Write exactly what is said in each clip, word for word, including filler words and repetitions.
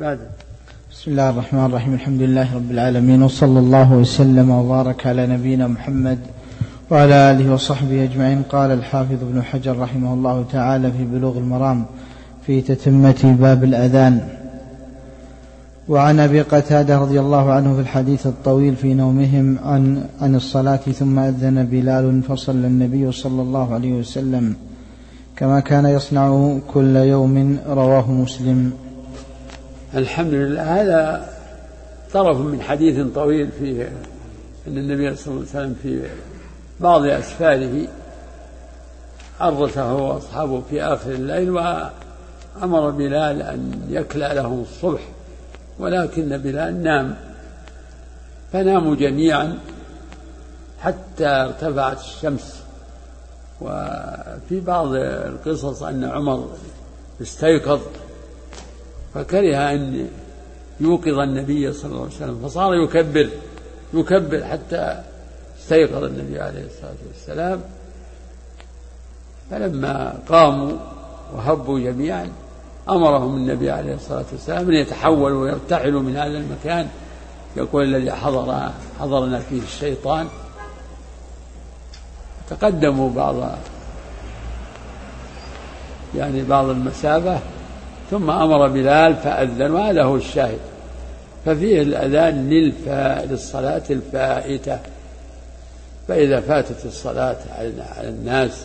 بعد. بسم الله الرحمن الرحيم. الحمد لله رب العالمين، وصلى الله وسلم وبارك على نبينا محمد وعلى آله وصحبه أجمعين. قال الحافظ ابن حجر رحمه الله تعالى في بلوغ المرام في تتمة باب الأذان: وعن أبي قتادة رضي الله عنه في الحديث الطويل في نومهم عن, عن الصلاة ثم أذن بلال فصلى النبي صلى الله عليه وسلم كما كان يصنع كل يوم. رواه مسلم. الحمد لله. هذا طرف من حديث طويل فيه أن النبي صلى الله عليه وسلم في بعض أسفاره عرسه وأصحابه في آخر الليل وأمر بلال أن يكلأ له الصبح، ولكن بلال نام فناموا جميعا حتى ارتفعت الشمس. وفي بعض القصص أن عمر استيقظ فكره أن يوقظ النبي صلى الله عليه وسلم فصار يكبر يكبر حتى استيقظ النبي عليه الصلاة والسلام. فلما قاموا وهبوا جميعا أمرهم النبي عليه الصلاة والسلام أن يتحولوا ويرتحلوا من هذا المكان، يقول الذي حضر حضرنا فيه الشيطان. تقدموا بعض يعني بعض المسافة ثم أمر بلال فأذن، وهذا هو الشاهد. ففيه الأذان للصلاة الفائتة، فإذا فاتت الصلاة على الناس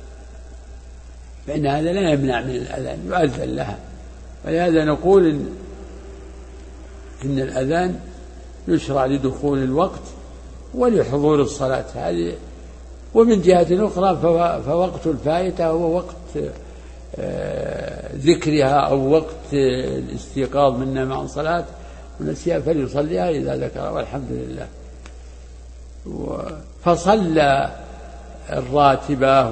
فإن هذا لا يمنع من الأذان، يؤذن لها. ولهذا نقول إن, إن الأذان يشرع لدخول الوقت ولحضور الصلاة هذه. ومن جهة أخرى فوقت الفائتة هو وقت ذكرها أو وقت الاستيقاظ من النوم عن صلاة ونسيها فليصليها إذا ذكر، والحمد لله. فصلى الراتبة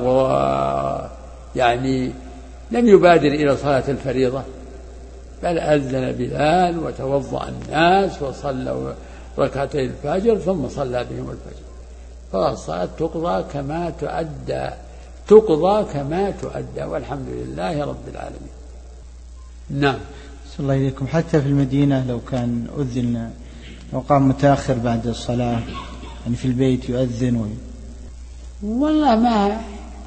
ويعني لم يبادر إلى صلاة الفريضة، بل أذن بلال وتوضأ الناس وصلوا ركعتي الفجر ثم صلى بهم الفجر. فالصلاة تقضى كما تؤدى تقضى كما تؤدى والحمد لله رب العالمين. نعم. صلى الله عليكم. حتى في المدينة لو كان أذن لو قام متأخر بعد الصلاة يعني في البيت يؤذن و... والله ما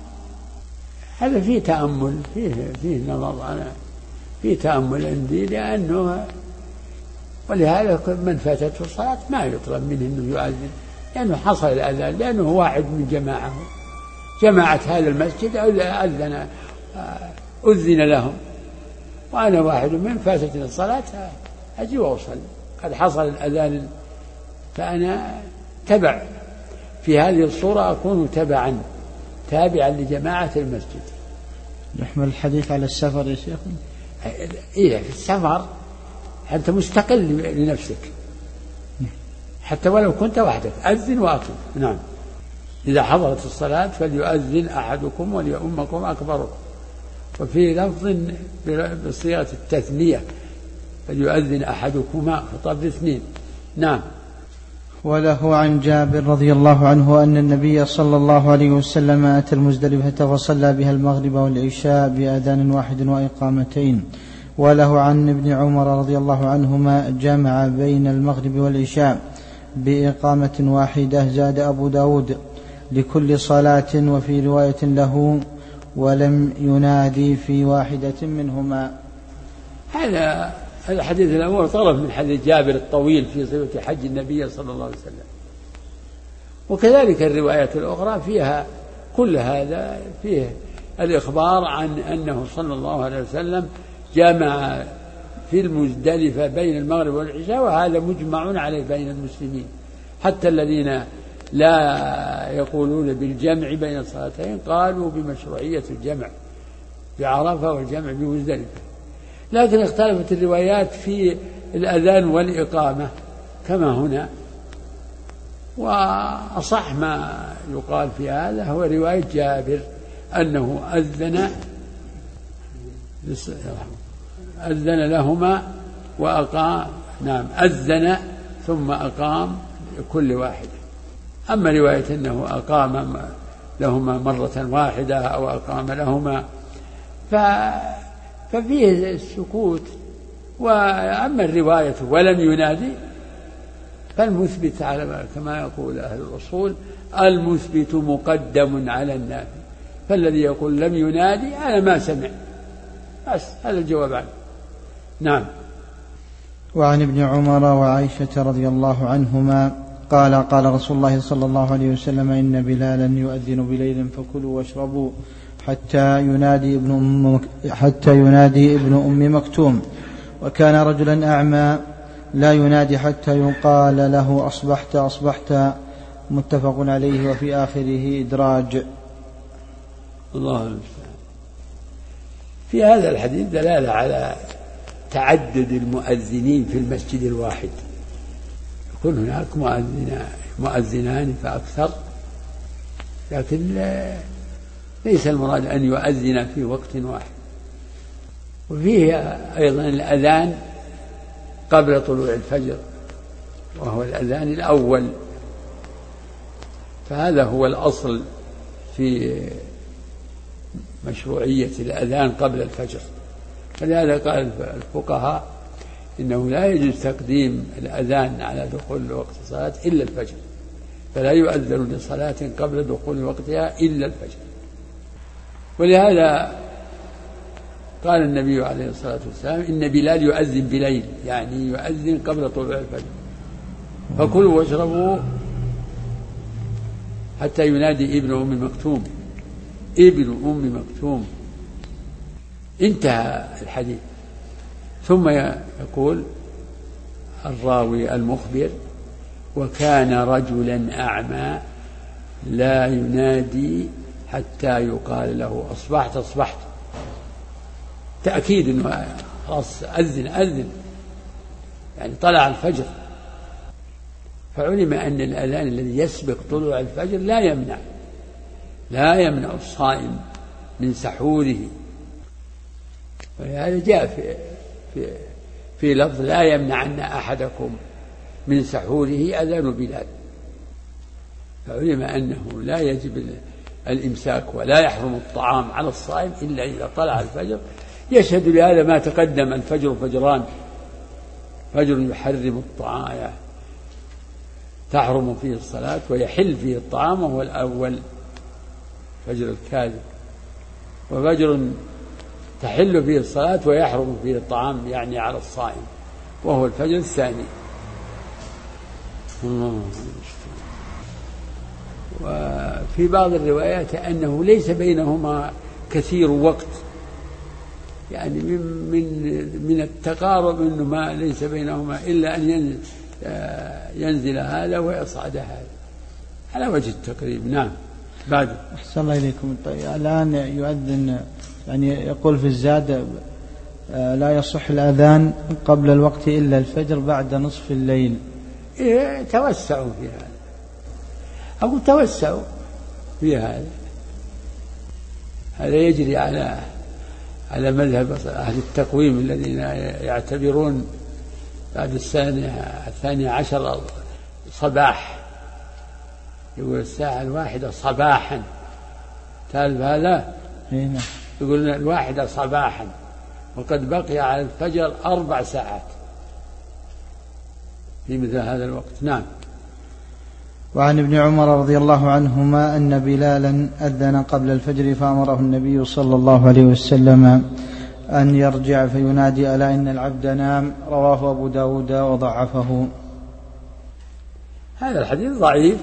هذا فيه تأمل فيه فيه نظر أنا فيه تأمل عندي، لأنه ولهذا من فاتته الصلاة ما يطلب منه أنه يؤذن، لأنه حصل الأذان، لأنه واحد من جماعة جماعة هذا المسجد أذن أذن لهم، وأنا واحد من فاتتني الصلاة أجي وأصلي، قد حصل الأذان فأنا تبع في هذه الصورة، أكون تبعا تابعا لجماعة المسجد. يحمل الحديث على السفر يا شيخ؟ إيه، في السفر أنت مستقل لنفسك حتى ولو كنت وحدك، أذن وأقم. نعم. إذا حضرت الصلاة فليؤذن أحدكم وليؤمكم أكبركم، وفي لفظ بصيغة التثنية فليؤذن أحدكما، خطاب الاثنين. نعم. وله عن جابر رضي الله عنه أن النبي صلى الله عليه وسلم أتى المزدلفة فصلى بها المغرب والعشاء بأذان واحد وإقامتين. وله عن ابن عمر رضي الله عنهما جمع بين المغرب والعشاء بإقامة واحدة. زاد أبو داود لكل صلاة، وفي رواية له ولم ينادي في واحدة منهما. هذا الحديث الأول طرف من حديث جابر الطويل في صفة حج النبي صلى الله عليه وسلم، وكذلك الروايات الأخرى فيها كل هذا، فيه الإخبار عن أنه صلى الله عليه وسلم جمع في المزدلفة بين المغرب والعشاء، وهذا مجمع عليه بين المسلمين، حتى الذين لا يقولون بالجمع بين الصلاتين قالوا بمشروعية الجمع بعرفة والجمع بمزدلفة. لكن اختلفت الروايات في الأذان والإقامة كما هنا، وأصح ما يقال في هذا هو رواية جابر أنه أذن أذن لهما وأقام. نعم، أذن ثم أقام كل واحدة. أما رواية أنه أقام لهما مرة واحدة أو أقام لهما ففيه السكوت وأما الرواية ولم ينادي فالمثبت على كما يقول أهل الأصول المثبت مقدم على النافي، فالذي يقول لم ينادي أنا ما سمع، بس هذا الجواب عنه. نعم. وعن ابن عمر وعائشة رضي الله عنهما قال قال رسول الله صلى الله عليه وسلم إن بلالا يؤذن بليل فكلوا واشربوا حتى ينادي ابن أم حتى ينادي ابن أم مكتوم، وكان رجلا أعمى لا ينادي حتى يقال له أصبحت أصبحت، متفق عليه، وفي آخره إدراج. الله المستعان. في هذا الحديث دلالة على تعدد المؤذنين في المسجد الواحد، يكون هناك مؤذنان فأكثر، لكن ليس المراد أن يؤذن في وقت واحد. وفيه أيضا الأذان قبل طلوع الفجر وهو الأذان الأول، فهذا هو الأصل في مشروعية الأذان قبل الفجر. فلهذا قال الفقهاء إنه لا يجوز تقديم الأذان على دخول وقت الصلاة إلا الفجر، فلا يؤذن لصلاة قبل دخول وقتها إلا الفجر. ولهذا قال النبي عليه الصلاة والسلام إن بلال يؤذن بليل، يعني يؤذن قبل طلوع الفجر، فكلوا واشربوا حتى ينادي ابن أم مكتوم، ابن أم مكتوم. انتهى الحديث. ثم يقول الراوي المخبر وكان رجلا أعمى لا ينادي حتى يقال له أصبحت أصبحت، تأكيد أنه خلاص أذن أذن يعني طلع الفجر. فعلم أن الأذان الذي يسبق طلوع الفجر لا يمنع لا يمنع الصائم من سحوره، وهذا جاء في في في لفظ لا يمنعن أحدكم من سحوره أذان بلال. فعلم أنه لا يجب الإمساك ولا يحرم الطعام على الصائم إلا إذا طلع الفجر. يشهد لهذا ما تقدم: الفجر فجران، فجر يحرم الطعام تحرم فيه الصلاة ويحل فيه الطعام وهو الأول فجر الكاذب، وفجر تحل فيه الصلاة ويحرم فيه الطعام يعني على الصائم وهو الفجر الثاني. وفي بعض الروايات أنه ليس بينهما كثير وقت، يعني من من من التقارب أنه ما ليس بينهما إلا أن ينزل, ينزل هذا ويصعد هذا على وجه التقريب. نعم. بعد أحسن الله إليكم. الآن يؤذن، يعني يقول في الزاد لا يصح الأذان قبل الوقت إلا الفجر بعد نصف الليل. إيه توسعوا في هذا، أقول توسعوا في هذا. هذا يجري على على مذهب أهل التقويم الذين يعتبرون بعد السنة الثانية عشر صباح، يقول الساعة الواحدة صباحا، تعرف هذا؟ يقول الواحدة صباحا وقد بقي على الفجر أربع ساعات في مثل هذا الوقت. نعم. وعن ابن عمر رضي الله عنهما أن بلالا أذن قبل الفجر فأمره النبي صلى الله عليه وسلم أن يرجع فينادي ألا إن العبد نام، رواه أبو داود وضعفه. هذا الحديث ضعيف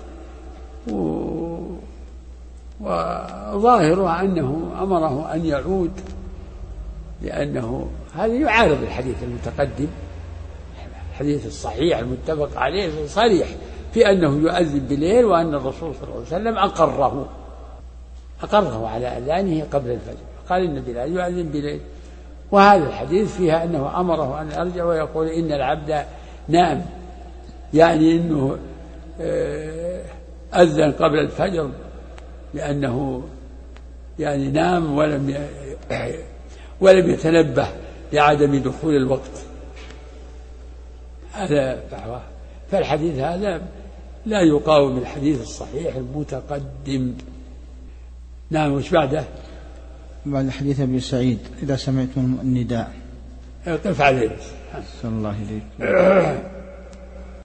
وظاهره أنه أمره أن يعود، لأنه هذا يعارض الحديث المتقدم. الحديث الصحيح المتفق عليه صريح في أنه يؤذن بالليل، وأن الرسول صلى الله عليه وسلم أقره أقره على أذانه قبل الفجر، قال إن بلال يؤذن بالليل. وهذا الحديث فيها أنه أمره أن يرجع ويقول إن العبد نام، يعني أنه أذن قبل الفجر لأنه يعني نام ولم ولم يتنبه لعدم دخول الوقت. هذا فهو فالحديث هذا لا يقاوم الحديث الصحيح المتقدم. نعم. وش بعده؟ بعد حديث أبي سعيد إذا سمعتم النداء. قف عليه. صلى الله عليك.